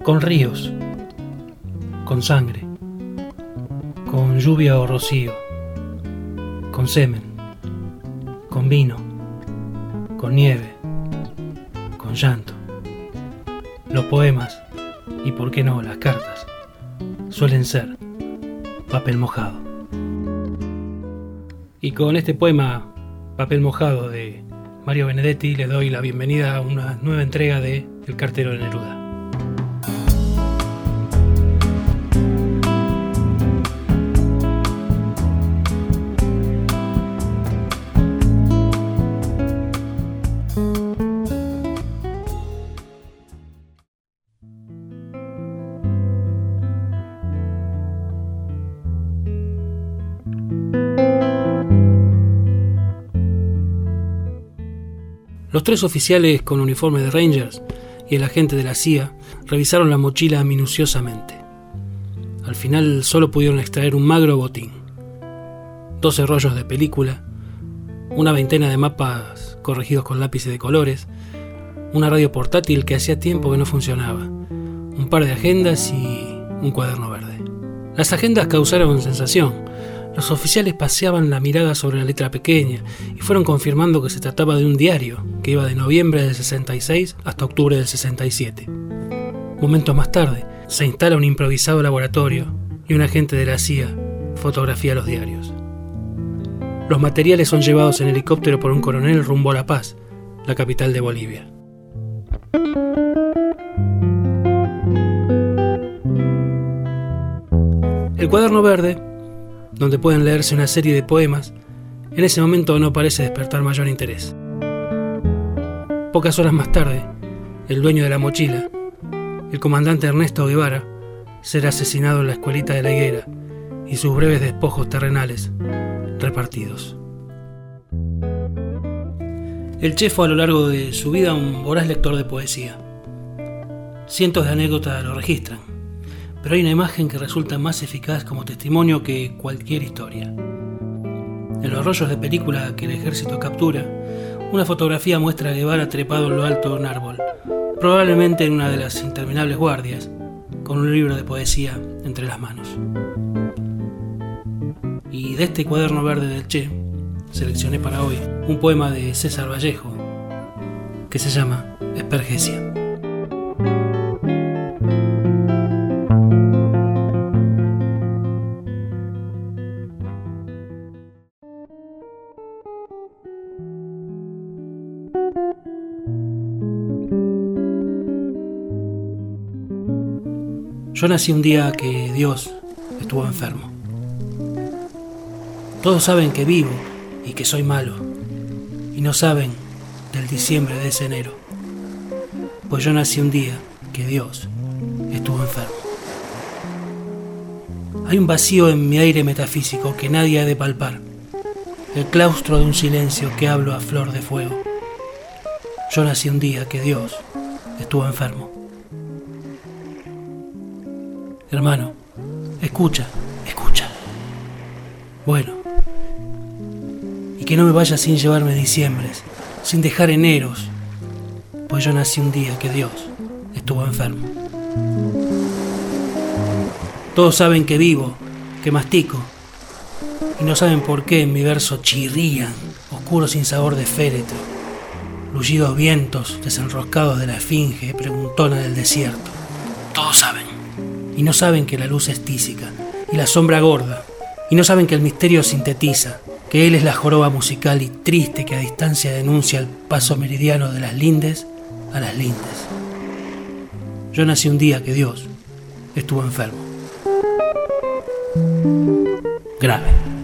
con ríos, con sangre, con lluvia o rocío, con semen, con vino, con nieve, con llanto. Los poemas, y por qué no las cartas, suelen ser papel mojado. Y con este poema, Papel mojado, de Mario Benedetti, les doy la bienvenida a una nueva entrega de El cartero de Neruda. Los tres oficiales con uniforme de Rangers y el agente de la CIA revisaron la mochila minuciosamente. Al final solo pudieron extraer un magro botín: 12 rollos de película, una veintena de mapas corregidos con lápices de colores, una radio portátil que hacía tiempo que no funcionaba, un par de agendas y un cuaderno verde. Las agendas causaron sensación. Los oficiales paseaban la mirada sobre la letra pequeña y fueron confirmando que se trataba de un diario que iba de noviembre del 66 hasta octubre del 67. Momentos más tarde, se instala un improvisado laboratorio y un agente de la CIA fotografía los diarios. Los materiales son llevados en helicóptero por un coronel rumbo a La Paz, la capital de Bolivia. El cuaderno verde, donde pueden leerse una serie de poemas, en ese momento no parece despertar mayor interés. Pocas horas más tarde, el dueño de la mochila, el comandante Ernesto Guevara, será asesinado en la escuelita de La Higuera y sus breves despojos terrenales repartidos. El Che fue a lo largo de su vida un voraz lector de poesía. Cientos de anécdotas lo registran, pero hay una imagen que resulta más eficaz como testimonio que cualquier historia. En los rollos de película que el ejército captura, una fotografía muestra a Guevara trepado en lo alto de un árbol, probablemente en una de las interminables guardias, con un libro de poesía entre las manos. Y de este cuaderno verde del Che, seleccioné para hoy un poema de César Vallejo que se llama Espergesia. Yo nací un día que Dios estuvo enfermo. Todos saben que vivo y que soy malo, y no saben del diciembre de ese enero, pues yo nací un día que Dios estuvo enfermo. Hay un vacío en mi aire metafísico que nadie ha de palpar, el claustro de un silencio que hablo a flor de fuego. Yo nací un día que Dios estuvo enfermo. Hermano, escucha. Bueno, y que no me vaya sin llevarme diciembres, sin dejar eneros, pues yo nací un día que Dios estuvo enfermo. Todos saben que vivo, que mastico, y no saben por qué en mi verso chirrían, oscuros sin sabor de féretro, lullidos vientos desenroscados de la esfinge preguntona del desierto. Todos saben. Y no saben que la luz es tísica y la sombra gorda, y no saben que el misterio sintetiza, que él es la joroba musical y triste que a distancia denuncia el paso meridiano de las lindes a las lindes. Yo nací un día que Dios estuvo enfermo. Grave.